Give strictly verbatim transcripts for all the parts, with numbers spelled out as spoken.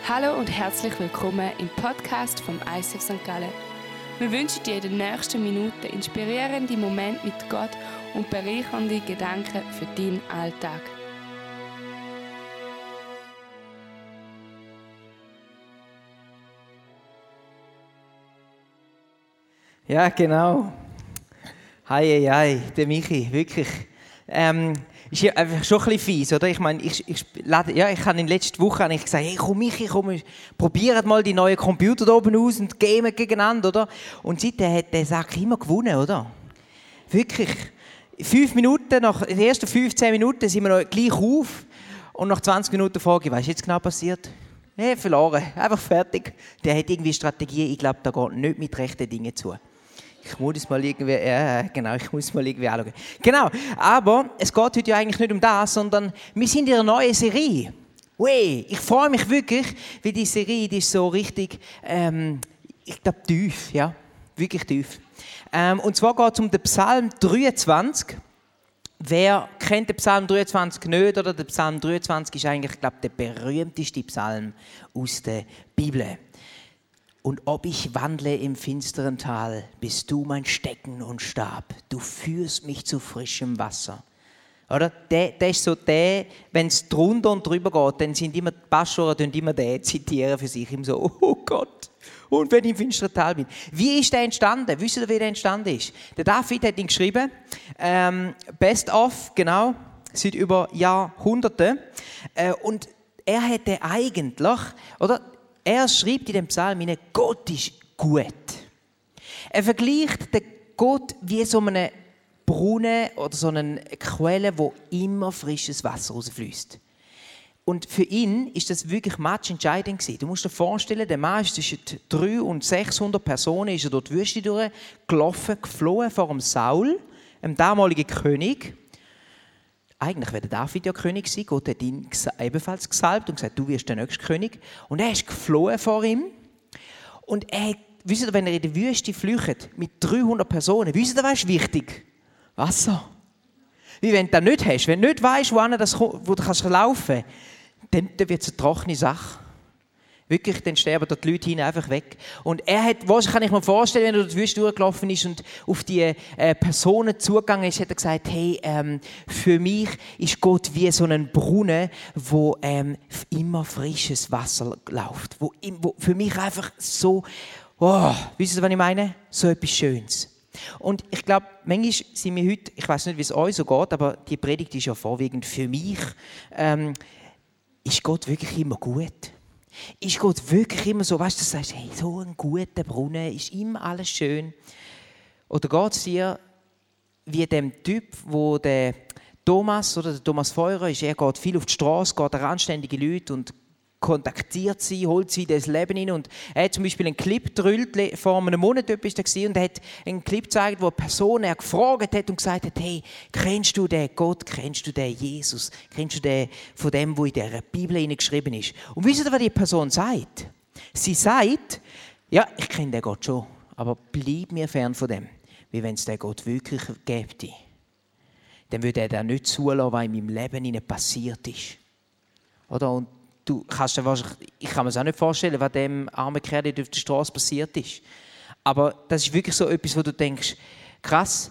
Hallo und herzlich willkommen im Podcast vom I C F Sankt Gallen. Wir wünschen dir in den nächsten Minuten inspirierende Momente mit Gott und bereichernde Gedanken für deinen Alltag. Ja, genau. Hi, hi, hi, der Michi, wirklich. Ähm, ist ja einfach schon ein bisschen fies, oder? Ich meine, ich, ich, ja, ich habe in letzter Woche habe ich gesagt, hey, komm Michi, komm, probiert mal die neuen Computer da oben aus und gamen gegeneinander, oder? Und seitdem hat der Sack immer gewonnen, oder? Wirklich. Fünf Minuten, nach den ersten fünfzehn Minuten sind wir noch gleich auf und nach zwanzig Minuten frage ich, was ist jetzt genau passiert? Nee, verloren, einfach fertig. Der hat irgendwie Strategie, ich glaube, da geht nicht mit rechten Dingen zu. Ich muss es mal irgendwie, ja, genau, ich muss mal irgendwie anschauen. Genau, aber es geht heute ja eigentlich nicht um das, sondern wir sind in einer neuen Serie. Ui, ich freue mich wirklich, weil die Serie, die ist so richtig, ähm, ich glaube, tief, ja, wirklich tief. Ähm, und zwar geht es um den Psalm dreiundzwanzig. Wer kennt den Psalm dreiundzwanzig nicht? Oder der Psalm dreiundzwanzig ist eigentlich, glaube ich, der berühmteste Psalm aus der Bibel. Und ob ich wandle im finsteren Tal, bist du mein Stecken und Stab. Du führst mich zu frischem Wasser. Oder? Der, der ist so der, wenn es drunter und drüber geht, dann sind immer die Pastoren immer den zitieren für sich. Immer so, oh Gott, und wenn ich im finsteren Tal bin. Wie ist der entstanden? Wisst ihr, wie der entstanden ist? Der David hat ihn geschrieben, ähm, Best of, genau, seit über Jahrhunderten. Äh, und er hätte eigentlich, oder? Er schreibt in dem Psalm, Gott ist gut. Er vergleicht den Gott wie so einen Brunnen oder so eine Quelle, wo immer frisches Wasser rausfließt. Und für ihn ist das wirklich matchentscheidend gewesen. Du musst dir vorstellen, der Mann ist zwischen dreihundert und sechshundert Personen, ist er dort die Wüste durchgelaufen, geflohen vor dem Saul, dem damaligen König. Eigentlich wäre David ja König gewesen. Gott hat ihn ebenfalls gesalbt und gesagt, du wirst der nächste König. Und er ist geflohen vor ihm. Und er hat, wisst ihr, wenn er in der Wüste flüchtet, mit dreihundert Personen, wisst ihr, was ist wichtig? Wasser. Wie wenn du das nicht hast, wenn du nicht weißt, wo, das, wo du kannst laufen kannst, dann, dann wird es eine trockene Sache. Wirklich, dann sterben dort die Leute einfach weg. Und er hat, was kann ich mir vorstellen, wenn er durch die Wüste durchgelaufen ist und auf die äh, Personen zugegangen ist, hat er gesagt, hey, ähm, für mich ist Gott wie so ein Brunnen, wo ähm, immer frisches Wasser läuft. Wo, wo für mich einfach so, oh, wisst ihr, was ich meine? So etwas Schönes. Und ich glaube, manchmal sind wir heute, ich weiß nicht, wie es euch so geht, aber die Predigt ist ja vorwiegend für mich, ähm, ist Gott wirklich immer gut? Ist Gott wirklich immer so, weißt du, du sagst, hey, so ein guter Brunnen, ist immer alles schön? Oder geht es dir wie dem Typ, wo der Thomas, oder der Thomas Feurer ist, er geht viel auf die Straße, geht an anständige Leute und kontaktiert sie, holt sie in das Leben hinein. Und er hat zum Beispiel einen Clip gedrüllt, vor einem Monat war er, und er hat einen Clip gezeigt, wo eine Person er gefragt hat und gesagt hat, hey, kennst du den Gott, kennst du den Jesus, kennst du den von dem, wo in der Bibel geschrieben ist? Und wisst ihr, was die Person sagt? Sie sagt, ja, ich kenne den Gott schon, aber bleib mir fern von dem. Wie wenn es den Gott wirklich gäbe. Dann würde er das nicht zulassen, was in meinem Leben passiert ist. Oder? Und du kannst dir wahrscheinlich, ich kann mir es auch nicht vorstellen, was dem armen Kerl auf der Straße passiert ist. Aber das ist wirklich so etwas, wo du denkst, krass,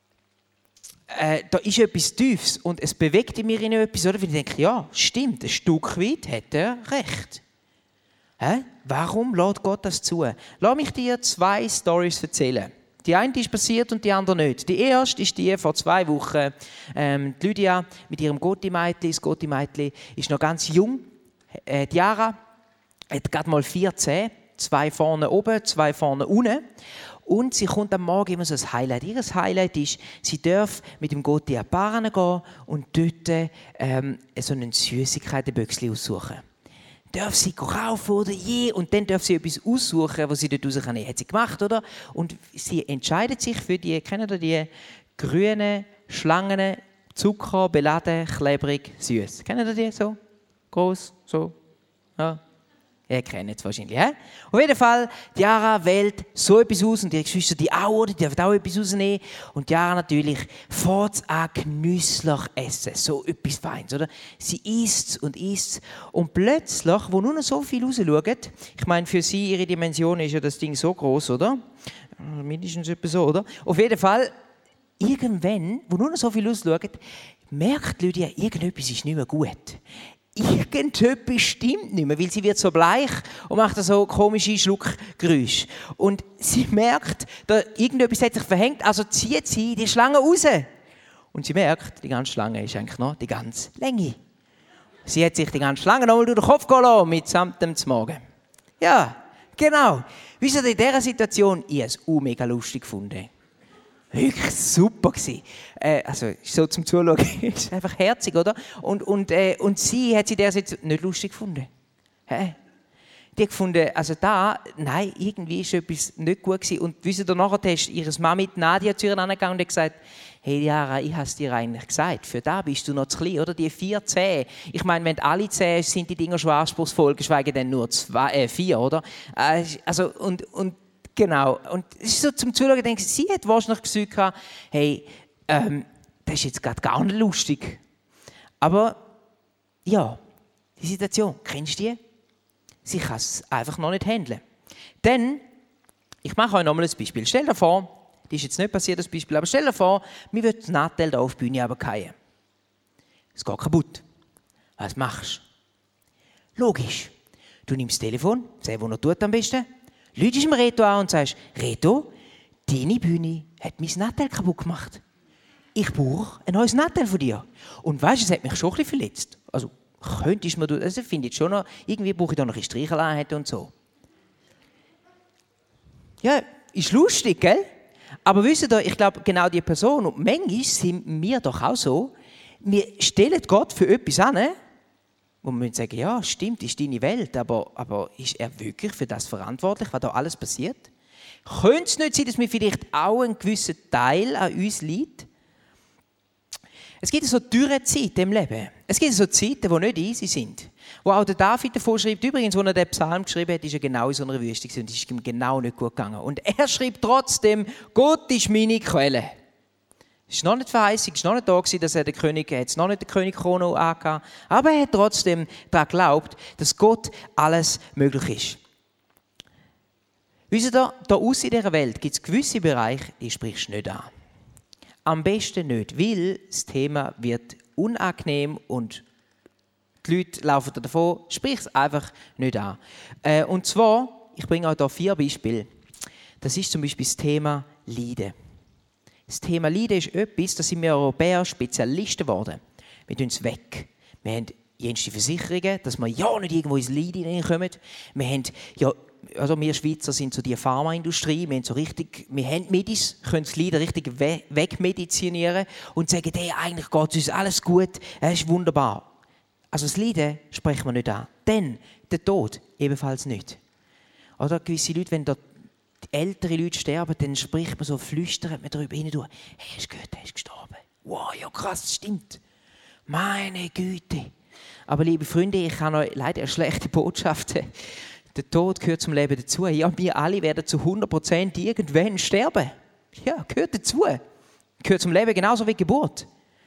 äh, da ist etwas Tiefes und es bewegt in mir in etwas, oder? Weil ich denke, ja, stimmt, ein Stück weit hat er recht. Hä? Warum lässt Gott das zu? Lass mich dir zwei Storys erzählen. Die eine ist passiert und die andere nicht. Die erste ist die vor zwei Wochen. Ähm, die Lydia mit ihrem Gotti-Meitli, das Gotti-Meitli ist noch ganz jung. Äh, die Jara hat gerade mal vierzehn, zwei vorne oben, zwei vorne unten. Und sie kommt am Morgen immer so ein Highlight. Ihr Highlight ist, sie darf mit dem Gotti an die Bar gehen und dort ähm, so einen Süßigkeitenbüchsli aussuchen. Darf sie kaufen oder je? Und dann darf sie etwas aussuchen, was sie dort raus kann. Hat sie gemacht, oder? Und sie entscheidet sich für die, kennt ihr die grünen Schlangen, Zucker, beladen, klebrig, süß. Kennt ihr die so? Groß, so, ja. Ihr kennt es wahrscheinlich, he? Auf jeden Fall, Jara wählt so etwas aus und ihre Geschwister die auch, oder? Die dürfen auch etwas rausnehmen. Und Jara natürlich fährt an genüsslich essen, so etwas Feines, oder? Sie isst und isst und plötzlich, wo nur noch so viel rausschaut, ich meine, für sie, ihre Dimension ist ja das Ding so groß, oder? Mindestens etwa so, oder? Auf jeden Fall, irgendwann, wo nur noch so viel rausschaut, merkt Lydia, irgendetwas ist nicht mehr gut. Irgendetwas stimmt nicht mehr, weil sie wird so bleich und macht so komische Schluckgeräusche. Und sie merkt, da irgendetwas hat sich verhängt, also zieht sie die Schlange raus. Und sie merkt, die ganze Schlange ist eigentlich noch die ganze Länge. Sie hat sich die ganze Schlange nochmal durch den Kopf gehen lassen, mitsamt dem Morgen. Ja, genau. Wisst ihr, in dieser Situation, ich habe es auch mega lustig gefunden. Wirklich super gewesen. Äh, also so zum Zuschauen, ist einfach herzig, oder? Und, und, äh, und sie hat sie der jetzt nicht lustig gefunden. Hä? Die hat gefunden, also da, nein, irgendwie ist etwas nicht gut gewesen. Und wisst ihr, nachher ist ihre Mama Nadia zu ihr angegangen und hat gesagt, hey Jara, ich habe es dir eigentlich gesagt, für da bist du noch zu klein, oder? Die vier Zähne. Ich meine, wenn alle Zähne sind die Dinger schon anspruchsvoll, geschweige denn nur zwei, äh, vier, oder? Äh, also, und, und genau. Und es ist so zum Zuschauen, denke ich, sie hat wahrscheinlich gesagt, hey, ähm, das ist jetzt gerade gar nicht lustig. Aber, ja, die Situation, kennst du die? Sie kann es einfach noch nicht handeln. Denn, ich mache euch nochmal ein Beispiel. Stell dir vor, das ist jetzt nicht passiert, das Beispiel, aber stell dir vor, mir wird das Nattel da auf die Bühne runterfallen. Es geht kaputt. Was machst du? Logisch. Du nimmst das Telefon, sagst, was er tut am besten, läutest dem Reto an und sagst, Reto, deine Bühne hat mein Nattel kaputt gemacht. Ich brauche ein neues Nattel von dir. Und weißt du, es hat mich schon ein bisschen verletzt. Also, könntest du mir, also finde ich schon noch, irgendwie brauche ich da noch ein Streicheleinheit und so. Ja, ist lustig, gell? Aber wisst ihr, ich glaube, genau die Person, und manchmal sind wir doch auch so, wir stellen Gott für etwas an, wo wir sagen, ja, stimmt, ist deine Welt, aber, aber ist er wirklich für das verantwortlich, was da alles passiert? Könnte es nicht sein, dass mir vielleicht auch ein gewisser Teil an uns liegt? Es gibt so dürre Zeiten im Leben. Es gibt so Zeiten, die nicht easy sind. Wo auch der David davon schreibt, übrigens, als er den Psalm geschrieben hat, ist er genau in so einer Wüste und es ist ihm genau nicht gut gegangen. Und er schreibt trotzdem, Gott ist meine Quelle. Es war noch nicht verheißig, es war noch nicht da gewesen, dass er den König, er hat noch nicht den König Chrono angehabt, aber er hat trotzdem daran geglaubt, dass Gott alles möglich ist. Wisst ihr, da aussen in dieser Welt gibt es gewisse Bereiche, die sprichst du nicht an. Am besten nicht, weil das Thema wird unangenehm und die Leute laufen davon. Sprich es einfach nicht an. Äh, und zwar, ich bringe euch hier vier Beispiele. Das ist zum Beispiel das Thema Leiden. Das Thema Leiden ist etwas, da sind wir Europäer Spezialisten geworden. Wir tun es weg. Wir haben jenste Versicherungen, dass wir ja nicht irgendwo ins Leiden hineinkommen. Wir haben ja, also wir Schweizer sind so die Pharmaindustrie, wir haben so richtig, wir haben Medis, können das Leiden richtig we- wegmedizinieren und sagen, hey, eigentlich geht es uns alles gut, es ist wunderbar. Also das Leiden sprechen wir nicht an. Denn der Tod ebenfalls nicht. Oder gewisse Leute, wenn da ältere Leute sterben, dann spricht man so, flüstert man darüber hin, hey, hast du gehört, er ist gestorben. Wow, ja krass, das stimmt. Meine Güte. Aber liebe Freunde, ich habe euch leider eine schlechte Botschaft. Der Tod gehört zum Leben dazu. Ja, wir alle werden zu hundert Prozent irgendwann sterben. Ja, gehört dazu. Gehört zum Leben genauso wie die Geburt.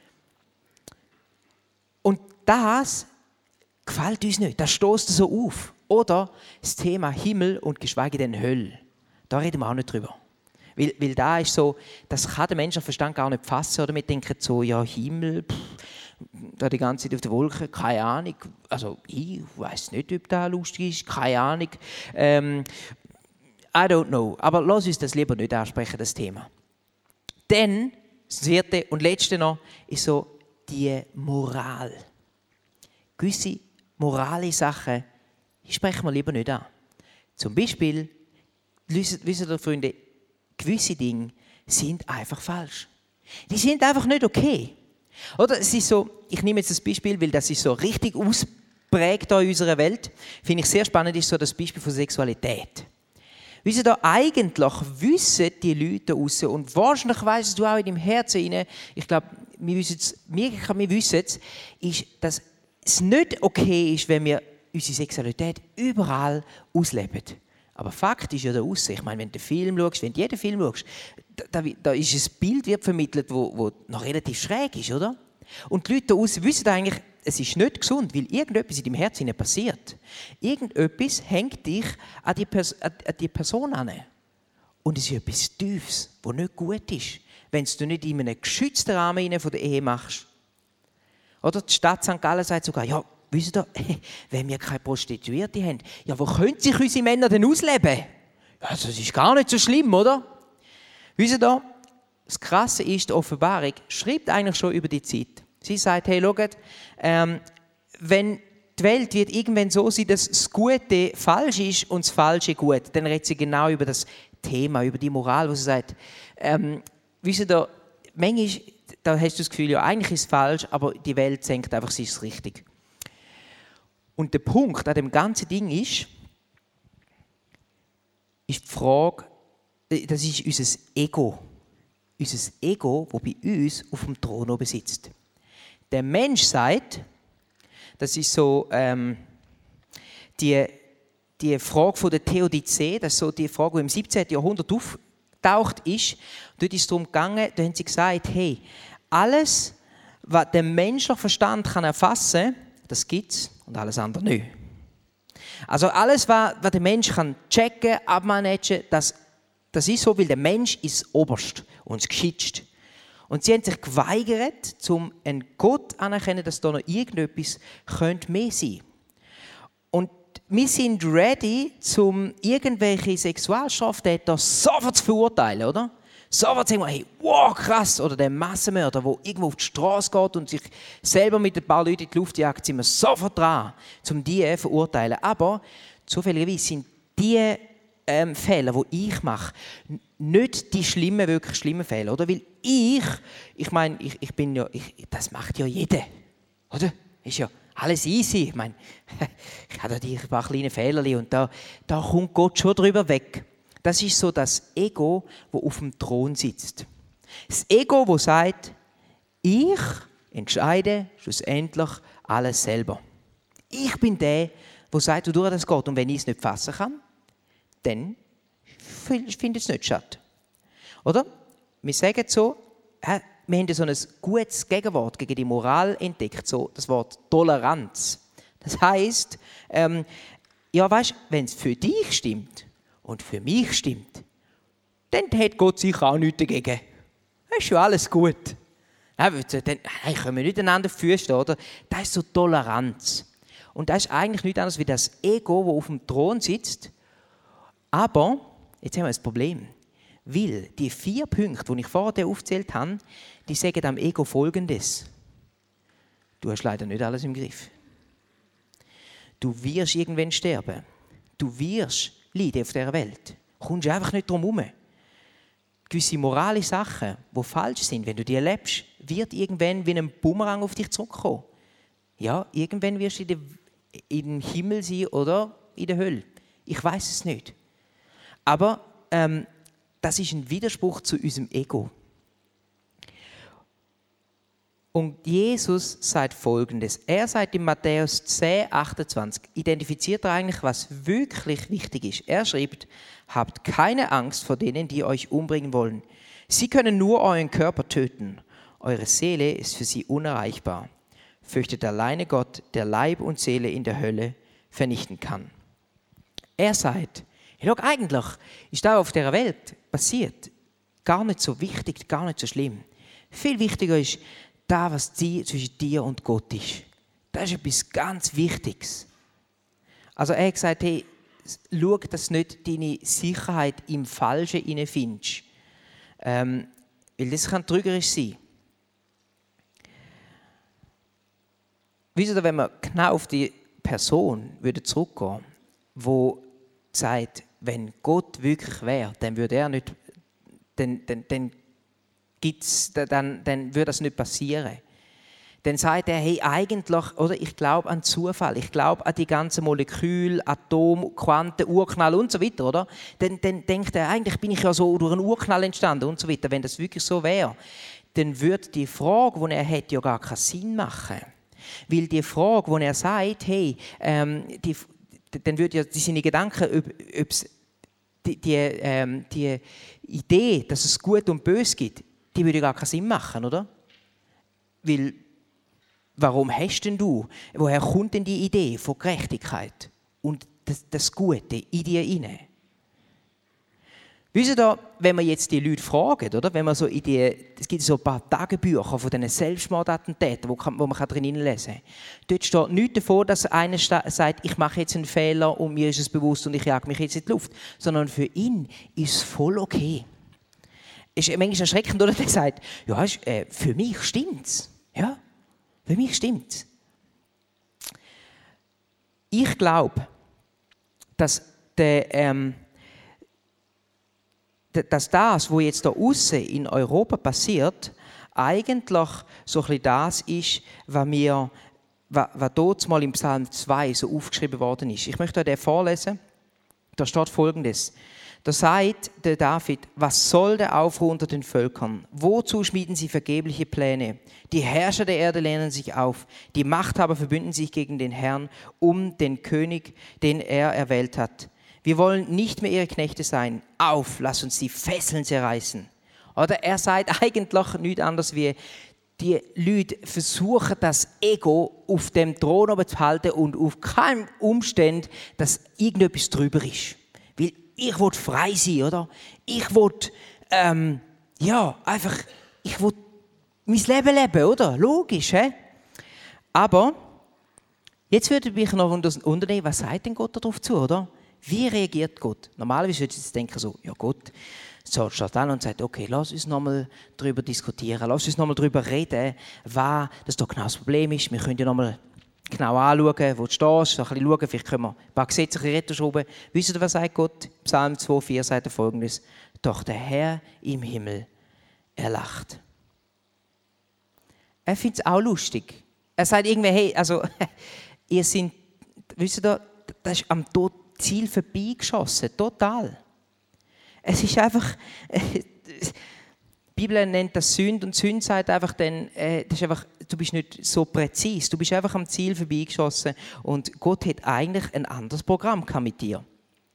Und das gefällt uns nicht. Das stößt so auf. Oder das Thema Himmel und geschweige denn Hölle. Da reden wir auch nicht drüber. Weil, weil da ist so, das kann der Menschenverstand gar nicht fassen. Oder wir denken so, ja, Himmel, pff, da die ganze Zeit auf der Wolke, keine Ahnung. Also ich weiß nicht, ob das lustig ist, keine Ahnung. Ähm, I don't know. Aber lass uns das lieber nicht ansprechen, das Thema. Denn, das vierte und letzte noch, ist so die Moral. Gewisse morale Sachen, die sprechen wir lieber nicht an. Zum Beispiel, wisst ihr, Freunde, gewisse Dinge sind einfach falsch. Die sind einfach nicht okay. Oder es ist so, ich nehme jetzt das Beispiel, weil das ist so richtig ausprägt in unserer Welt. Finde ich sehr spannend, ist so das Beispiel von Sexualität. Wisst ihr, da eigentlich wissen die Leute draussen, und wahrscheinlich weisst du auch in deinem Herzen rein, ich glaube, wir wissen es, wir, wir wissen es, ist, dass es nicht okay ist, wenn wir unsere Sexualität überall ausleben. Aber Fakt ist ja der Aussen. Ich meine, wenn du den Film schaust, wenn du jeden Film schaust, da, da, da ist ein Bild wird vermittelt, das wo, wo noch relativ schräg ist, oder? Und die Leute da aussen wissen eigentlich, es ist nicht gesund, weil irgendetwas in deinem Herzen passiert. Irgendetwas hängt dich an die, Pers- an die Person an. Und es ist etwas Tiefes, das nicht gut ist, wenn du nicht in einem geschützten Rahmen von der Ehe machst. Oder die Stadt Sankt Gallen sagt sogar, ja, wisst ihr, wenn wir keine Prostituierte haben, ja, wo können sich unsere Männer denn ausleben? Ja, das ist gar nicht so schlimm, oder? Wisst ihr, das Krasse ist, die Offenbarung schreibt eigentlich schon über die Zeit. Sie sagt, hey, schaut, ähm, wenn die Welt wird irgendwann so sein, dass das Gute falsch ist und das Falsche gut, dann redet sie genau über das Thema, über die Moral, wo sie sagt, ähm, wisst ihr, manchmal, da hast du das Gefühl, ja, eigentlich ist es falsch, aber die Welt denkt einfach, sie ist richtig. Und der Punkt an dem ganzen Ding ist, ist die Frage, das ist unser Ego. Unser Ego, das bei uns auf dem Thron oben sitzt. Der Mensch sagt, das ist so ähm, die, die Frage von der Theodizee, das ist so die Frage, die im siebzehnten Jahrhundert auftaucht ist. Dort ist es darum gegangen, da haben sie gesagt, hey, alles, was der menschliche Verstand kann erfassen kann, das gibt es und alles andere nicht. Also alles, was, was der Mensch kann checken, abmanagen, das, das ist so, weil der Mensch ist das Oberste und das Gescheitste. Und sie haben sich geweigert, um einen Gott anerkennen, dass da noch irgendetwas könnte mehr sein. Und wir sind ready, um irgendwelche Sexualstraftäter sofort zu verurteilen, oder? Sofort zu sagen, hey, wow, krass. Oder der Massenmörder, der irgendwo auf die Straße geht und sich selber mit ein paar Leuten in die Luft jagt, sind wir sofort dran, um die zu verurteilen. Aber zufälligerweise sind die ähm, Fehler, die ich mache, nicht die schlimmen, wirklich schlimmen Fehler, oder? Weil ich, ich meine, ich, ich bin ja, ich, das macht ja jeder, oder? Ist ja alles easy. Ich meine, ich habe da ein paar kleine Fehler und da, da kommt Gott schon drüber weg. Das ist so das Ego, das auf dem Thron sitzt. Das Ego, das sagt, ich entscheide schlussendlich alles selber. Ich bin der, der sagt, wodurch das geht. Und wenn ich es nicht fassen kann, dann findet es nicht statt. Oder? Wir sagen so, wir haben so ein gutes Gegenwort gegen die Moral entdeckt, so das Wort Toleranz. Das heisst, ähm, ja, weißt, wenn es für dich stimmt und für mich stimmt, dann hat Gott sicher auch nichts dagegen. Das ist schon alles gut. Dann können wir nicht einander füßen, oder? Das ist so Toleranz. Und das ist eigentlich nichts anderes wie das Ego, das auf dem Thron sitzt. Aber, jetzt haben wir ein Problem. Weil die vier Punkte, die ich vorher aufgezählt habe, die sagen am Ego Folgendes. Du hast leider nicht alles im Griff. Du wirst irgendwann sterben. Du wirst leiden auf dieser Welt. Du kommst einfach nicht drum herum. Gewisse moralische Sachen, die falsch sind, wenn du die erlebst, wird irgendwann wie ein Bumerang auf dich zurückkommen. Ja, irgendwann wirst du im Himmel sein oder in der Hölle. Ich weiß es nicht. Aber ähm, das ist ein Widerspruch zu unserem Ego. Und Jesus sagt Folgendes. Er sagt in Matthäus zehn, achtundzwanzig, identifiziert er eigentlich, was wirklich wichtig ist. Er schreibt, habt keine Angst vor denen, die euch umbringen wollen. Sie können nur euren Körper töten. Eure Seele ist für sie unerreichbar. Fürchtet alleine Gott, der Leib und Seele in der Hölle vernichten kann. Er sagt, hey, schau, eigentlich ist das auf dieser Welt passiert gar nicht so wichtig, gar nicht so schlimm. Viel wichtiger ist das, was zwischen dir und Gott ist. Das ist etwas ganz Wichtiges. Also er hat gesagt, hey, schau, dass du nicht deine Sicherheit im Falschen hineinfindest. Ähm, weil das kann trügerisch sein. Wisst ihr, wenn wir genau auf die Person würde zurückgehen, die sagt, wenn Gott wirklich wäre, dann würde er nicht, dann, dann, dann, gibt's, dann, dann würde das nicht passieren. Dann sagt er, hey, eigentlich, oder ich glaube an Zufall, ich glaube an die ganzen Moleküle, Atom, Quanten, Urknall und so weiter, oder? Dann, dann denkt er, eigentlich bin ich ja so durch einen Urknall entstanden und so weiter. Wenn das wirklich so wäre, dann würde die Frage, die er hat, ja gar keinen Sinn machen. Weil die Frage, wo er sagt, hey, ähm, die, dann würde ja seine Gedanken, ob, ob's die, die, ähm, die Idee, dass es Gut und Böse gibt, die würde gar keinen Sinn machen, oder? Weil, warum hast denn du, woher kommt denn die Idee von Gerechtigkeit und das, das Gute in dir hinein? Wisst ihr, wenn wir jetzt die Leute fragen, oder? Wenn man so in die, es gibt so ein paar Tagebücher von diesen Selbstmordattentätern, wo, wo man drin lesen kann. Dort steht nichts davon, dass einer sagt, ich mache jetzt einen Fehler und mir ist es bewusst und ich jage mich jetzt in die Luft. Sondern für ihn ist es voll okay. Es ist manchmal erschreckend, oder? Der sagt, ja, äh, für mich stimmt's. Ja, für mich stimmt's. Ich glaube, dass der, ähm, dass das, was jetzt da außen in Europa passiert, eigentlich so ein bisschen das ist, was mir, was, was dort mal im Psalm zwei so aufgeschrieben worden ist. Ich möchte euch den vorlesen. Da steht Folgendes. Da sagt der David, was soll der Aufruhr unter den Völkern? Wozu schmieden sie vergebliche Pläne? Die Herrscher der Erde lehnen sich auf. Die Machthaber verbünden sich gegen den Herrn, um den König, den er erwählt hat. Wir wollen nicht mehr ihre Knechte sein. Auf, lass uns die Fesseln zerreißen. Oder er sagt eigentlich nichts anderes wie, die Leute versuchen, das Ego auf dem Thron oben zu halten und auf keinen Umstand, dass irgendetwas drüber ist. Weil ich will frei sein, oder? Ich will, ähm, ja, einfach, ich will mein Leben leben, oder? Logisch, hä? Aber, jetzt würde ich mich noch unternehmen, was sagt denn Gott darauf zu, oder? Wie reagiert Gott? Normalerweise würde ich jetzt denken so, ja Gott, so steht an und sagt, okay, lass uns nochmal darüber diskutieren, lass uns nochmal darüber reden, was das doch genau das Problem ist. Wir können ja nochmal genau anschauen, wo du stehst, so ein bisschen schauen, vielleicht können wir ein paar gesetzliche Retter schrauben. Wisst ihr, was sagt Gott? Psalm zwei, vier sagt er Folgendes, doch der Herr im Himmel, er lacht. Er findet es auch lustig. Er sagt irgendwie, hey, also, ihr seid, wisst ihr, das ist am Tod Ziel vorbeigeschossen, total. Es ist einfach, äh, die Bibel nennt das Sünde und Sünde sagt einfach, dann, äh, das ist einfach, du bist nicht so präzise, du bist einfach am Ziel vorbeigeschossen und Gott hat eigentlich ein anderes Programm mit dir.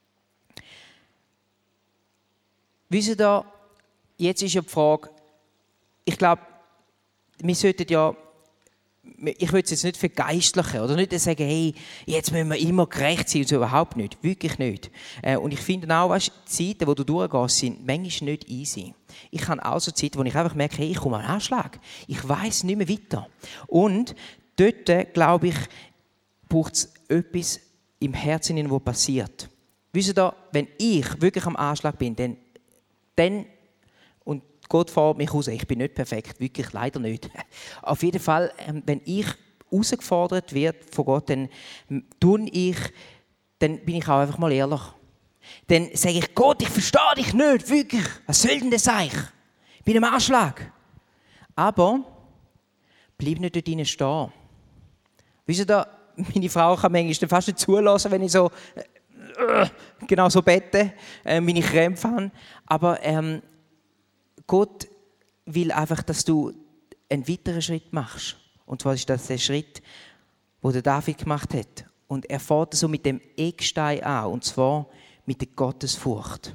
Wisst ihr da, jetzt ist ja die Frage, ich glaube, wir sollten ja, ich will es jetzt nicht vergeistlichen oder nicht sagen, hey, jetzt müssen wir immer gerecht sein, und so, überhaupt nicht, wirklich nicht. Und ich finde auch, weißt, die Zeiten, wo du durchgehst, sind manchmal nicht easy. Ich habe auch so Zeiten, wo ich einfach merke, hey, ich komme an einen Anschlag, ich weiss nicht mehr weiter. Und dort, glaube ich, braucht es etwas im Herzen, was passiert. Wisst ihr da, wenn ich wirklich am Anschlag bin, dann, dann und Gott fordert mich raus. Ich bin nicht perfekt, wirklich leider nicht. Auf jeden Fall, wenn ich herausgefordert werde von Gott, dann tue ich, dann bin ich auch einfach mal ehrlich. Dann sage ich, Gott, ich verstehe dich nicht, wirklich. Was soll denn das sein? Ich bin am Anschlag. Aber bleib nicht dort drinnen stehen. Wisst ihr da, meine Frau kann manchmal fast nicht zulassen, wenn ich so äh, genau so bete, äh, meine Krämpfe habe. Aber ähm, Gott will einfach, dass du einen weiteren Schritt machst. Und zwar ist das der Schritt, den der David gemacht hat. Und er fährt so mit dem Eckstein an, und zwar mit der Gottesfurcht.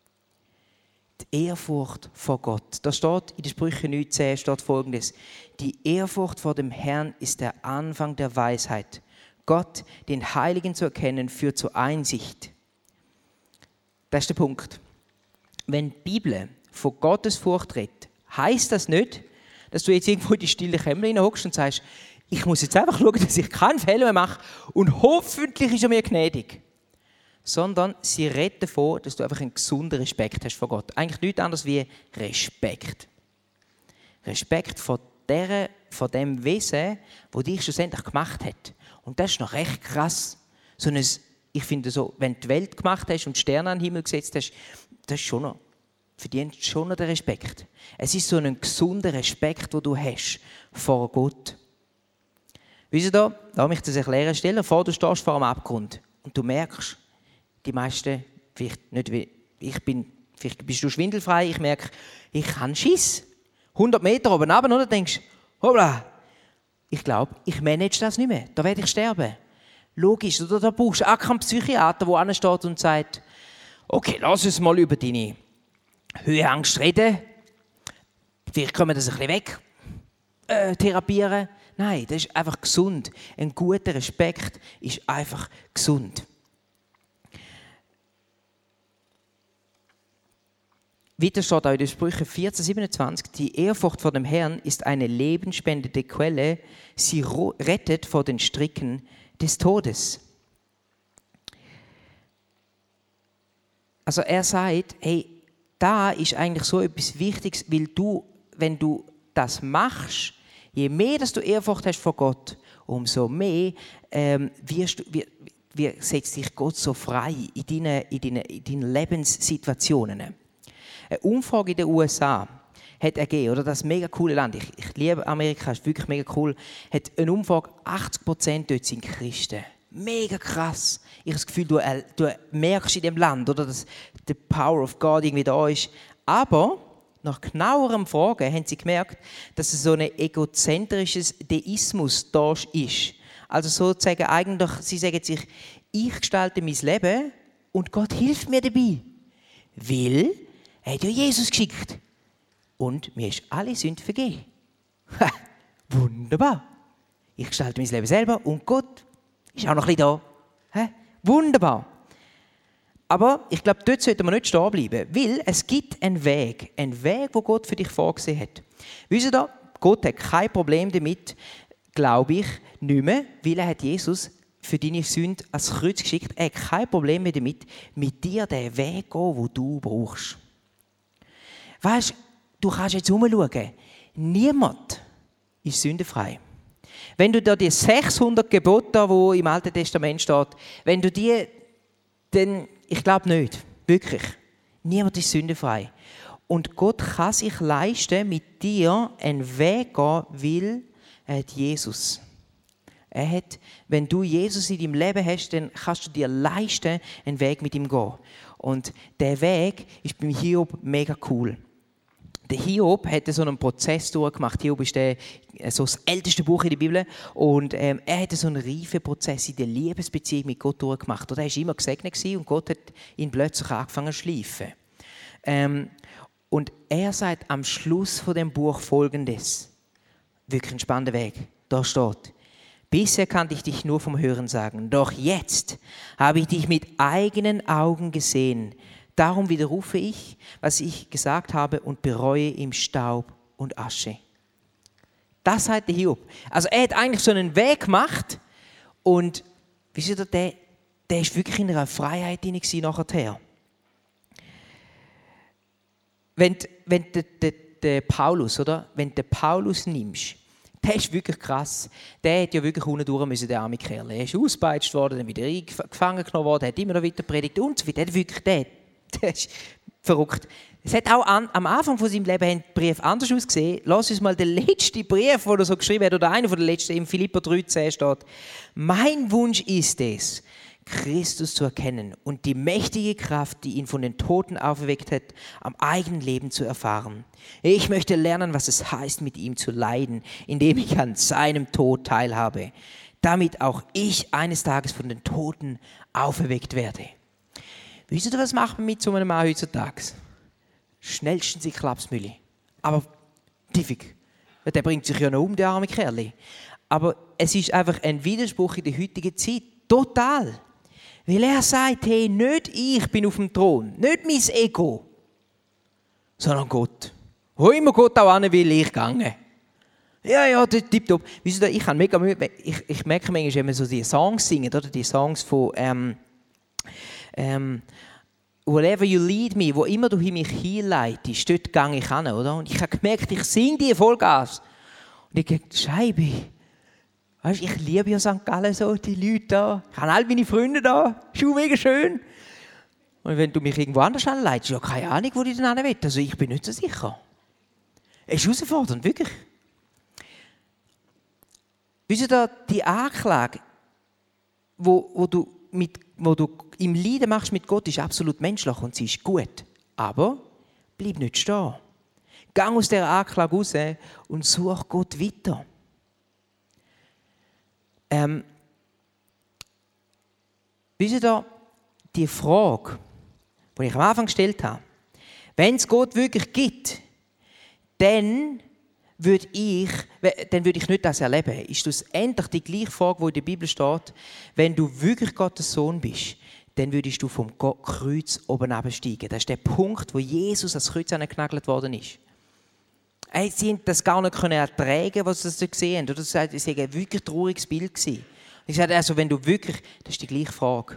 Die Ehrfurcht vor Gott. Da steht in den Sprüchen neun zehn steht Folgendes. Die Ehrfurcht vor dem Herrn ist der Anfang der Weisheit. Gott, den Heiligen zu erkennen, führt zur Einsicht. Das ist der Punkt. Wenn die Bibel von Gottesfurcht redet, heisst das nicht, dass du jetzt irgendwo in die stille Kämmer hockst und sagst, ich muss jetzt einfach schauen, dass ich keinen Fehler mehr mache und hoffentlich ist er mir gnädig. Sondern sie redet davon, dass du einfach einen gesunden Respekt hast vor Gott. Eigentlich nichts anderes wie Respekt. Respekt vor, der, vor dem Wesen, das dich schlussendlich gemacht hat. Und das ist noch recht krass. So ein, ich finde so, wenn du die Welt gemacht hast und Sterne an den Himmel gesetzt hast, das ist schon noch, verdient schon noch den Respekt. Es ist so ein gesunder Respekt, den du hast vor Gott. Wisst ihr da, lass mich das erklären. Stell dir vor, du stehst vor einem Abgrund und du merkst, die meisten, vielleicht nicht wie ich bin, vielleicht bist du schwindelfrei, ich merke, ich habe Schiss. hundert Meter oben runter und denkst, hoppla, ich glaube, ich manage das nicht mehr, da werde ich sterben. Logisch, oder? Da brauchst du auch keinen Psychiater, der ansteht und sagt, okay, lass uns mal über deine Höhenangst reden. Vielleicht können wir das ein bisschen weg äh, therapieren. Nein, das ist einfach gesund. Ein guter Respekt ist einfach gesund. Weiter steht auch in den Sprüchen vierzehn siebenundzwanzig, die Ehrfurcht vor dem Herrn ist eine lebensspendende Quelle, sie rettet vor den Stricken des Todes. Also er sagt, hey, da ist eigentlich so etwas Wichtiges, weil du, wenn du das machst, je mehr, dass du Ehrfurcht hast vor Gott, umso mehr ähm, wirst du, wie, wie setzt dich Gott so frei in deinen, in deinen, in deinen Lebenssituationen. Eine Umfrage in den U S A hat ergeben, oder das mega coole Land, ich, ich liebe Amerika, ist wirklich mega cool, hat eine Umfrage, achtzig Prozent dort sind Christen. Mega krass. Ich habe das Gefühl, du, äh, du merkst in dem Land, oder, dass die Power of God irgendwie da ist. Aber nach genauerem Fragen haben sie gemerkt, dass es so ein egozentrisches Deismus da ist. Also sozusagen eigentlich, sie sagen sich, ich gestalte mein Leben und Gott hilft mir dabei. Weil er hat ja Jesus geschickt. Und mir ist alle Sünde vergeben. Ha, wunderbar. Ich gestalte mein Leben selber und Gott ist auch noch ein bisschen da. Ha, wunderbar. Aber ich glaube, dort sollte man nicht stehen bleiben, weil es gibt einen Weg, einen Weg, den Gott für dich vorgesehen hat. Wisst ihr, Gott hat kein Problem damit, glaube ich, nicht mehr, weil er hat Jesus für deine Sünde ans Kreuz geschickt. Er hat kein Problem mehr damit, mit dir den Weg zu gehen, den du brauchst. Weißt du, du kannst jetzt umschauen. Niemand ist sündefrei. Wenn du da die sechshundert Gebote, die im Alten Testament stehen, wenn du die, dann, ich glaube nicht, wirklich. Niemand ist sündefrei. Und Gott kann sich leisten, mit dir einen Weg gehen, weil er hat Jesus. Er hat, wenn du Jesus in deinem Leben hast, dann kannst du dir leisten, einen Weg mit ihm zu gehen. Und der Weg ist beim Hiob mega cool. Der Hiob hat so einen Prozess durchgemacht. Hiob ist der, so das älteste Buch in der Bibel. Und ähm, er hat so einen reifen Prozess in der Liebesbeziehung mit Gott durchgemacht. Und er war immer gesegnet und Gott hat ihn plötzlich angefangen zu schleifen. Ähm, und er sagt am Schluss von dem Buch Folgendes. Wirklich ein spannender Weg. Da steht: Bisher kannte ich dich nur vom Hören sagen, doch jetzt habe ich dich mit eigenen Augen gesehen. Darum widerrufe ich, was ich gesagt habe, und bereue im Staub und Asche. Das sagt der Hiob. Also er hat eigentlich so einen Weg gemacht und wisst ihr, der, der ist wirklich in einer Freiheit drin gewesen nachher. Wenn, wenn der, der, der Paulus, oder? Wenn du den Paulus nimmst, der ist wirklich krass. Der hat ja wirklich unten durch müssen, der arme Kerl. Er ist ausgepeitscht worden, dann wieder gefangen genommen worden, hat immer noch weiter predigt und so weiter. Der hat wirklich der. Das ist verrückt. Es hat auch an, am Anfang von seinem Leben den Brief anders ausgesehen. Lass uns mal den letzten Brief, den er so geschrieben hat, oder einer von den letzten, in Philipper drei zehn steht. Mein Wunsch ist es, Christus zu erkennen und die mächtige Kraft, die ihn von den Toten auferweckt hat, am eigenen Leben zu erfahren. Ich möchte lernen, was es heißt, mit ihm zu leiden, indem ich an seinem Tod teilhabe, damit auch ich eines Tages von den Toten auferweckt werde. Wisst ihr, was macht man mit so einem Mann heutzutage? Schnellstens in Klapsmühle. Aber tiefig. Der bringt sich ja noch um, der arme Kerl. Aber es ist einfach ein Widerspruch in der heutigen Zeit. Total. Weil er sagt, hey, nicht ich bin auf dem Thron, nicht mein Ego, sondern Gott. Wo immer Gott auch hin will, ich gehe. Ja, ja, tipptopp. Wisst ihr, ich, habe mega Mühe, ich, ich merke manchmal, wenn wir so die Songs singen, oder die Songs von ähm, ähm, Whatever you lead me, wo immer du mich hinleitest, dort gehe ich hin, oder? Und ich habe gemerkt, ich singe die Vollgas. Und ich denke, Scheibe. Weißt, ich liebe ja Sankt Gallen so, die Leute da. Ich habe all meine Freunde da. Schon mega schön. Und wenn du mich irgendwo anders anleitest, ja, keine Ahnung, wo ich dann hin will. Also ich bin nicht so sicher. Es ist herausfordernd, wirklich. Wisst ihr da, die Anklage, wo, wo, du mit, wo du im Leiden machst mit Gott, ist absolut menschlich und sie ist gut. Aber bleib nicht stehen. Geh aus dieser Anklage raus und such Gott weiter. Ähm, wisst ihr, die Frage, die ich am Anfang gestellt habe, wenn es Gott wirklich gibt, dann würde ich, dann würde ich nicht das erleben. Ist das endlich die gleiche Frage, die in der Bibel steht, wenn du wirklich Gottes Sohn bist, dann würdest du vom Kreuz oben absteigen. Das ist der Punkt, wo Jesus als Kreuz angenagelt worden ist. Sie haben das gar nicht ertragen, was sie gesehen haben. Das war ein wirklich trauriges Bild. Ich sage also, wenn du wirklich, das ist die gleiche Frage.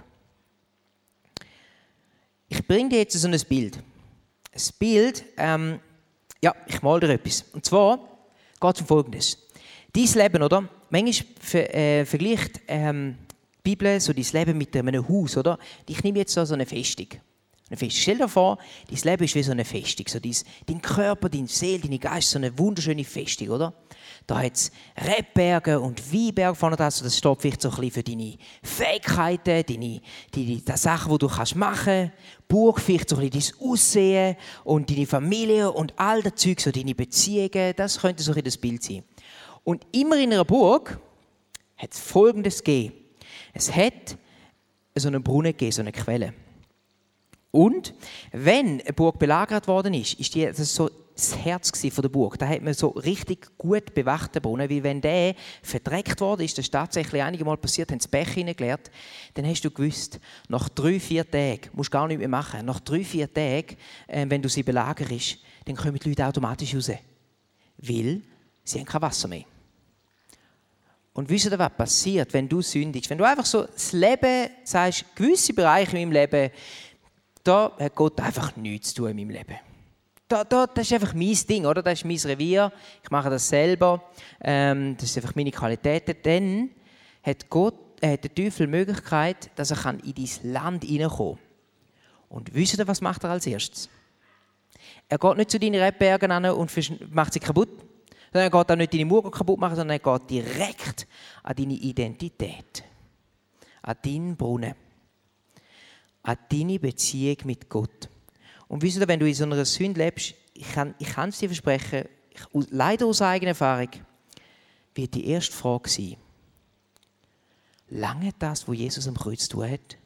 Ich bringe dir jetzt so ein Bild. Ein Bild, ähm, ja, ich male dir etwas. Und zwar geht es um Folgendes. Dein Leben, oder? Manchmal ver, äh, vergleicht ähm, die Bibel so dein Leben mit einem Haus, oder? Ich nehme jetzt so eine Festung. Eine Festung. Stell dir vor, dein Leben ist wie so eine Festung. So dein, dein Körper, deine Seele, dein Geist, so eine wunderschöne Festung, oder? Da hat es Rebberge und Weinberge vorne dran. Das steht vielleicht so ein bisschen für deine Fähigkeiten, deine, deine, die Sachen, die du kannst machen kannst. Burg, vielleicht so ein bisschen dein Aussehen und deine Familie und all das Zeug, so deine Beziehungen. Das könnte so ein bisschen das Bild sein. Und immer in einer Burg hat es Folgendes gegeben. Es hat so einen Brunnen gegeben, so eine Quelle. Und wenn eine Burg belagert worden ist, ist die, das so das Herz von der Burg. Da hat man so richtig gut bewachten Brunnen, weil wenn der verdreckt worden ist, das ist tatsächlich einige Mal passiert, haben das Bech hineingeleert, dann hast du gewusst, nach drei, vier Tagen, musst du gar nichts mehr machen, nach drei, vier Tagen, äh, wenn du sie belagerst, dann kommen die Leute automatisch raus. Weil sie haben kein Wasser mehr. Und wisst ihr, was passiert, wenn du sündigst? Wenn du einfach so das Leben sagst, gewisse Bereiche in meinem Leben, da hat Gott einfach nichts zu tun in meinem Leben. Da, da, das ist einfach mein Ding, oder? Das ist mein Revier. Ich mache das selber. Ähm, das ist einfach meine Qualität. Dann hat, Gott, äh, hat der Teufel die Möglichkeit, dass er in dein Land hineinkommen kann. Und wisst ihr, was macht er als erstes? Er geht nicht zu deinen Rebbergen an und macht sie kaputt. Sondern er geht auch nicht deine Mauer kaputt machen, sondern er geht direkt an deine Identität. An deinen Brunnen. An deine Beziehung mit Gott. Und wisst ihr, wenn du in so einer Sünde lebst, ich kann, ich kann es dir versprechen, ich, leider aus eigener Erfahrung, wird die erste Frage sein, lange das, was Jesus am Kreuz tun hat?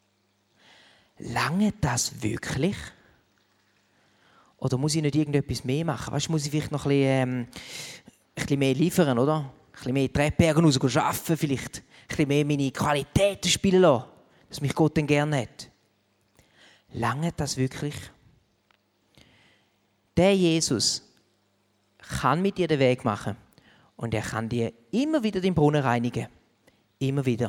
Lange das wirklich? Oder muss ich nicht irgendetwas mehr machen? Weißt, muss ich vielleicht noch ein bisschen, ähm, ein bisschen mehr liefern, oder? Ein bisschen mehr Treppbergen raus arbeiten, vielleicht. Ein bisschen mehr meine Qualitäten spielen lassen, dass mich Gott dann gerne hat. Lange das wirklich? Der Jesus kann mit dir den Weg machen und er kann dir immer wieder den Brunnen reinigen. Immer wieder.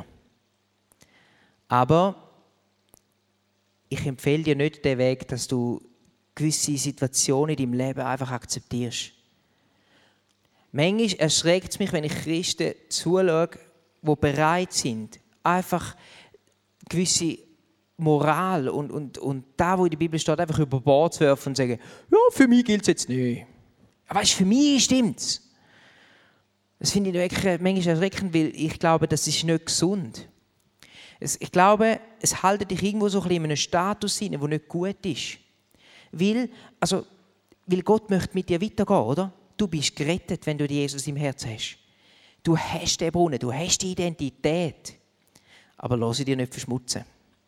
Aber ich empfehle dir nicht den Weg, dass du gewisse Situationen in deinem Leben einfach akzeptierst. Manchmal erschreckt es mich, wenn ich Christen zuschaue, die bereit sind, einfach gewisse Moral und, und, und da, wo in der Bibel steht, einfach über Bord zu werfen und zu sagen, ja, für mich gilt es jetzt nicht. Aber weißt, für mich stimmt es. Das finde ich wirklich manchmal erschreckend, weil ich glaube, das ist nicht gesund. Es, ich glaube, es hält dich irgendwo so ein bisschen in einem Status hinein, der nicht gut ist. Weil, also, weil Gott möchte mit dir weitergehen, oder? Du bist gerettet, wenn du Jesus im Herzen hast. Du hast den Brunnen, du hast die Identität. Aber lass sie dir nicht verschmutzen.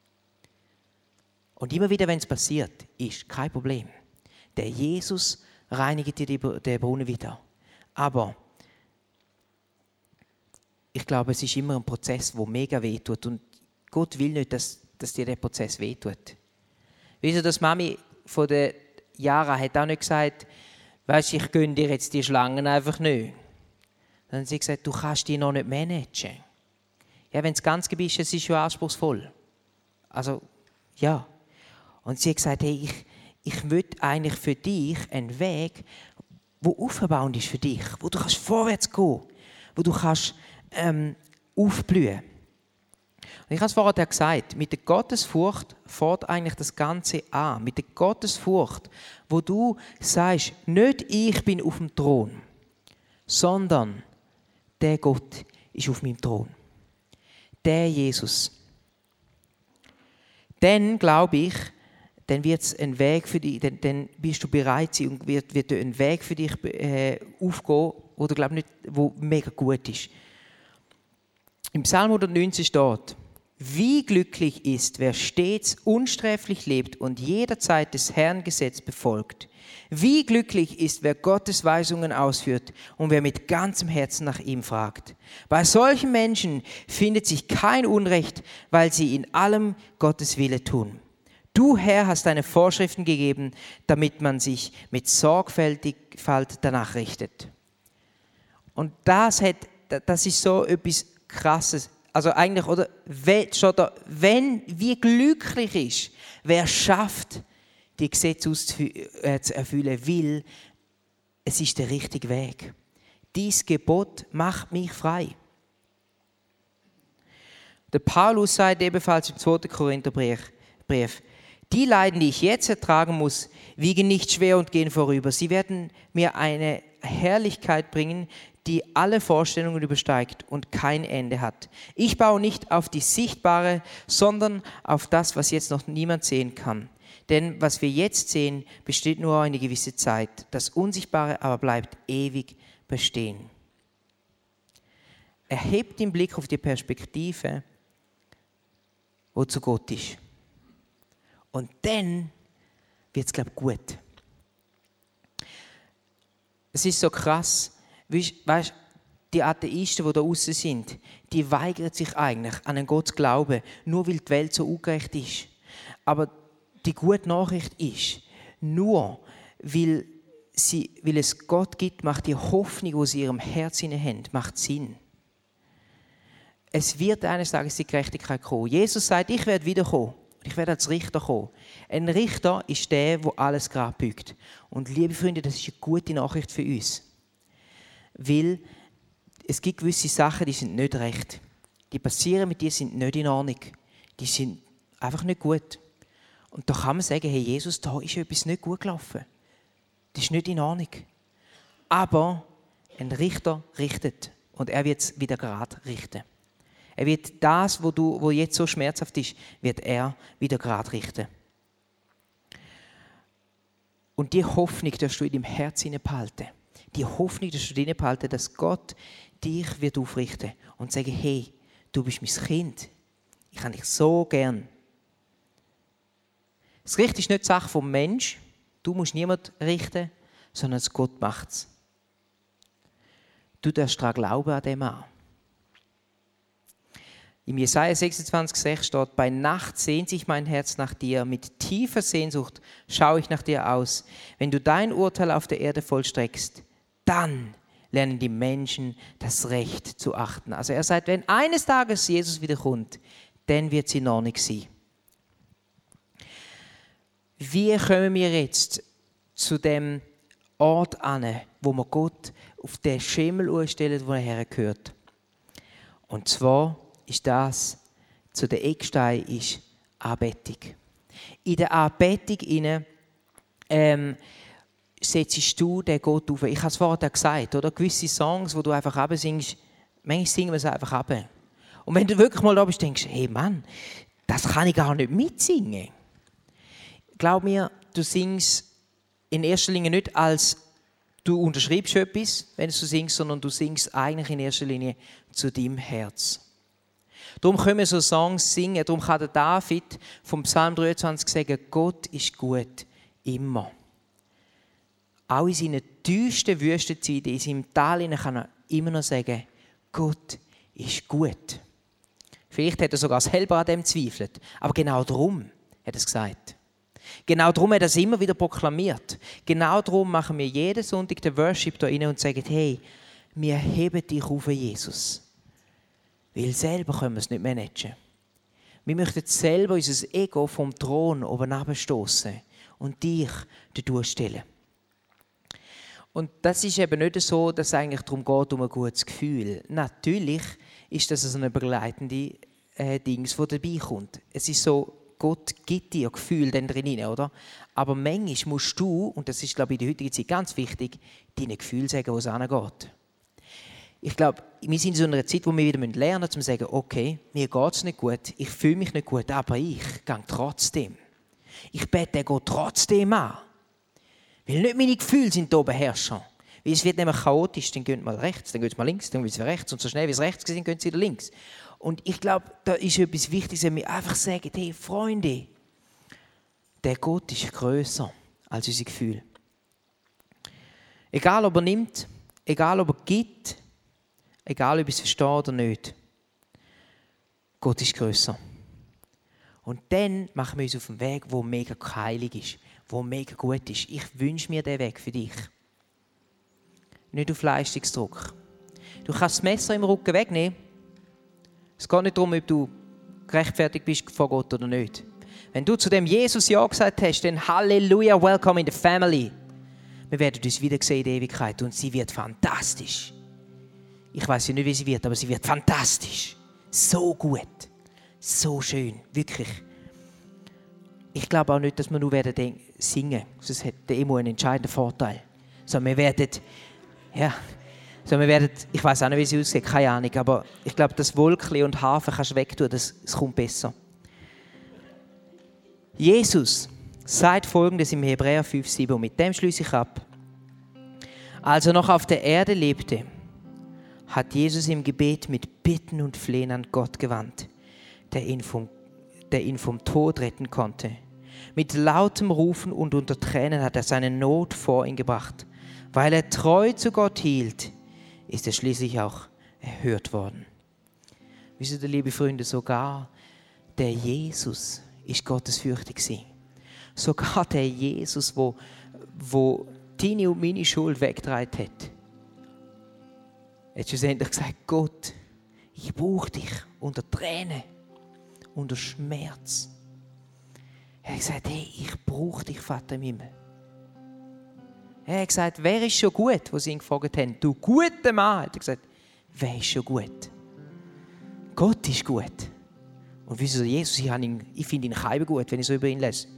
Und immer wieder, wenn es passiert, ist kein Problem. Der Jesus reinigt dir den Brunnen wieder. Aber ich glaube, es ist immer ein Prozess, der mega wehtut. Und Gott will nicht, dass, dass dir der Prozess wehtut. Wisst ihr, dass Mami von der Jara hat auch nicht gesagt, weisst, ich gönne dir jetzt die Schlangen einfach nicht. Dann hat sie gesagt, du kannst die noch nicht managen. Ja, wenn es ganz gebiss ist, es ist schon anspruchsvoll. Also, ja. Und sie hat gesagt, hey, ich, ich will eigentlich für dich einen Weg, der aufbauend ist für dich, wo du kannst vorwärts gehen, wo du kannst ähm, aufblühen. Und ich habe es vorher gesagt, mit der Gottesfurcht fängt eigentlich das Ganze an. Mit der Gottesfurcht, wo du sagst, nicht ich bin auf dem Thron, sondern der Gott ist auf meinem Thron. Der Jesus. Dann glaube ich, dann wird es ein Weg für dich, dann, dann bist du bereit sein und wird, wird ein Weg für dich äh, aufgehen, wo du glaub nicht, wo mega gut ist. Im Psalm hundertneunzehn steht: Wie glücklich ist, wer stets unsträflich lebt und jederzeit des Herrn Gesetz befolgt. Wie glücklich ist, wer Gottes Weisungen ausführt und wer mit ganzem Herzen nach ihm fragt. Bei solchen Menschen findet sich kein Unrecht, weil sie in allem Gottes Wille tun. Du, Herr, hast deine Vorschriften gegeben, damit man sich mit Sorgfalt danach richtet. Und das, hat, das ist so etwas Krasses. Also eigentlich, oder, wenn, schon da, wenn, wie glücklich ist, wer schafft, die Gesetze zu erfüllen, will, es ist der richtige Weg. Dies Gebot macht mich frei. Der Paulus sagt ebenfalls im zweiten Korintherbrief: Die Leiden, die ich jetzt ertragen muss, wiegen nicht schwer und gehen vorüber. Sie werden mir eine Herrlichkeit bringen, die alle Vorstellungen übersteigt und kein Ende hat. Ich baue nicht auf die Sichtbare, sondern auf das, was jetzt noch niemand sehen kann. Denn was wir jetzt sehen, besteht nur eine gewisse Zeit. Das Unsichtbare aber bleibt ewig bestehen. Er hebt den Blick auf die Perspektive, wo zu Gott ist. Und dann wird es, glaube ich, gut. Es ist so krass. Weißt, die Atheisten, die da draussen sind, die weigern sich eigentlich an einen Gott zu glauben, nur weil die Welt so ungerecht ist. Aber die gute Nachricht ist, nur weil, sie, weil es Gott gibt, macht die Hoffnung, die sie in ihrem Herzen haben, macht Sinn. Es wird eines Tages die Gerechtigkeit kommen. Jesus sagt, ich werde wiederkommen. Ich werde als Richter kommen. Ein Richter ist der, der alles gerade bügt. Und liebe Freunde, das ist eine gute Nachricht für uns. Weil es gibt gewisse Sachen, die sind nicht recht. Die passieren mit dir, sind nicht in Ordnung. Die sind einfach nicht gut. Und da kann man sagen, hey Jesus, da ist etwas nicht gut gelaufen. Das ist nicht in Ordnung. Aber ein Richter richtet. Und er wird es wieder gerade richten. Er wird das, was du, wo jetzt so schmerzhaft ist, wird er wieder gerade richten. Und die Hoffnung darfst du in deinem Herzen behalten. Die Hoffnung darfst du drin behalten, dass Gott dich wird aufrichten und sagen, hey, du bist mein Kind. Ich habe dich so gern. Das Richten ist nicht die Sache vom Mensch. Du musst niemanden richten, sondern Gott macht es. Du darfst daran glauben, an dem an. Im Jesaja sechsundzwanzig sechs steht, bei Nacht sehnt sich mein Herz nach dir, mit tiefer Sehnsucht schaue ich nach dir aus. Wenn du dein Urteil auf der Erde vollstreckst, dann lernen die Menschen das Recht zu achten. Also er sagt, wenn eines Tages Jesus wiederkommt, dann wird sie in Ordnung sein. Wie kommen wir jetzt zu dem Ort an, wo wir Gott auf den Schemel anstellen, wo er hergehört? Und zwar ist das, zu der Eckstein ist Anbetung. In der Anbetung innen, ähm, setzt du den Gott auf. Ich habe es vorher gesagt, oder? Gewisse Songs, die du einfach absingst, manchmal singen wir es einfach ab. Und wenn du wirklich mal da bist, denkst du, hey Mann, das kann ich gar nicht mitsingen. Glaub mir, du singst in erster Linie nicht als du unterschreibst etwas, wenn du singst, sondern du singst eigentlich in erster Linie zu deinem Herz. Darum können wir so Songs singen, darum kann der David vom Psalm dreiundzwanzig sagen, Gott ist gut, immer. Auch in seinen tiefsten Wüstenzeiten, in seinem Tal kann er immer noch sagen, Gott ist gut. Vielleicht hat er sogar selber an dem zweifelt, aber genau darum hat er es gesagt. Genau darum hat er es immer wieder proklamiert. Genau darum machen wir jeden Sonntag den Worship da rein und sagen, hey, wir heben dich auf, Jesus. Weil selber können wir es nicht managen. Wir möchten selber unser Ego vom Thron oben abstoßen und dich dort stellen. Und das ist eben nicht so, dass es eigentlich darum geht, um ein gutes Gefühl. Natürlich ist das so eine begleitende äh, Dings, die dabei kommt. Es ist so, Gott gibt dir ein Gefühl dann drin, oder? Aber manchmal musst du, und das ist, glaube ich, in der heutigen Zeit ganz wichtig, deine Gefühle sagen, wo es hingeht. Ich glaube, wir sind in so einer Zeit, wo wir wieder lernen müssen, um zu sagen, okay, mir geht es nicht gut, ich fühle mich nicht gut, aber ich gehe trotzdem. Ich bete den Gott trotzdem an. Weil nicht meine Gefühle sind hier Beherrscher. Weil es wird nämlich chaotisch, dann gehen wir mal rechts, dann gehen wir mal links, dann gehen wir rechts und so schnell wie es rechts sind, gehen sie wieder links. Und ich glaube, da ist etwas Wichtiges, wenn wir einfach sagen, hey Freunde, der Gott ist grösser als unsere Gefühle. Egal, ob er nimmt, egal, ob er gibt, egal, ob ich es verstehe oder nicht. Gott ist grösser. Und dann machen wir uns auf einen Weg, der mega heilig ist, der mega gut ist. Ich wünsche mir diesen Weg für dich. Nicht auf Leistungsdruck. Du kannst das Messer im Rücken wegnehmen. Es geht nicht darum, ob du gerechtfertigt bist vor Gott oder nicht. Wenn du zu dem Jesus Ja gesagt hast, dann Halleluja, welcome in the family. Wir werden uns wieder sehen in der Ewigkeit und sie wird fantastisch. Ich weiß ja nicht, wie sie wird, aber sie wird fantastisch. So gut. So schön. Wirklich. Ich glaube auch nicht, dass wir nur werden singen. Das hat immer einen entscheidenden Vorteil. Sondern wir werden, ja, sondern wir werden, ich weiß auch nicht, wie sie aussieht, keine Ahnung, aber ich glaube, das Wolkli und Hafen kannst du wegtun, das, das kommt besser. Jesus sagt Folgendes im Hebräer fünf sieben und mit dem schließe ich ab. Als er noch auf der Erde lebte, hat Jesus im Gebet mit Bitten und Flehen an Gott gewandt, der ihn vom, der ihn vom Tod retten konnte. Mit lautem Rufen und unter Tränen hat er seine Not vor ihn gebracht. Weil er treu zu Gott hielt, ist er schließlich auch erhört worden. Wisst ihr, liebe Freunde, sogar der Jesus ist gottesfürchtig gewesen. Sogar der Jesus, wo, wo deine und meine Schuld weggetragen hat, hat schlussendlich gesagt, Gott, ich brauche dich unter Tränen, unter Schmerz. Er hat gesagt, hey, ich brauche dich, Vater im Himmel. Er hat gesagt, wer ist schon gut, wo sie ihn gefragt haben. Du guter Mann, hat er gesagt, wer ist schon gut? Gott ist gut. Und wisst ihr, Jesus, ich, ihn, ich finde ihn keinem gut, wenn ich so über ihn lese.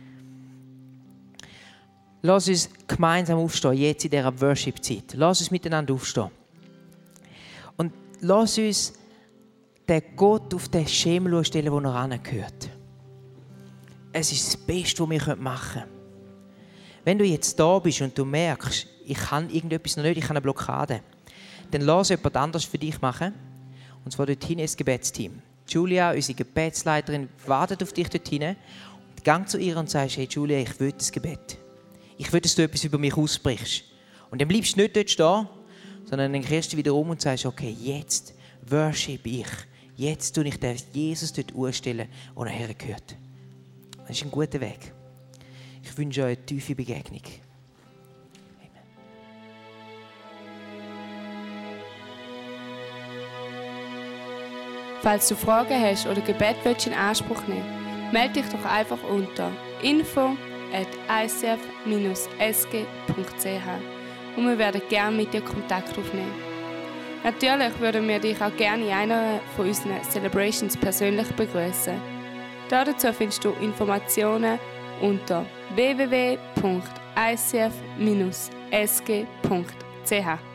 Lass uns gemeinsam aufstehen, jetzt in dieser Worship-Zeit. Lass uns miteinander aufstehen. Und lass uns den Gott auf den Schemel stellen, wo er angehört. Es ist das Beste, was wir machen können. Wenn du jetzt da bist und du merkst, ich kann irgendetwas noch nicht, ich habe eine Blockade, dann lass jemand anderes für dich machen. Und zwar dort hinten das Gebetsteam. Julia, unsere Gebetsleiterin, wartet auf dich dort hinten. Und geh zu ihr und sagst, hey Julia, ich will das Gebet. Ich will, dass du etwas über mich aussprichst. Und dann bleibst du nicht dort stehen, sondern dann kehrst du wieder um und sagst, okay, jetzt worship ich. Jetzt tue ich den Jesus dort anstellen, wo er hergehört. Das ist ein guter Weg. Ich wünsche euch eine tiefe Begegnung. Amen. Falls du Fragen hast oder Gebet willst in Anspruch nehmen, melde dich doch einfach unter info at i c f dash s g punkt c h und wir werden gerne mit dir Kontakt aufnehmen. Natürlich würden wir dich auch gerne in einer von unseren Celebrations persönlich begrüßen. Dazu findest du Informationen unter w w w punkt i c f dash s g punkt c h.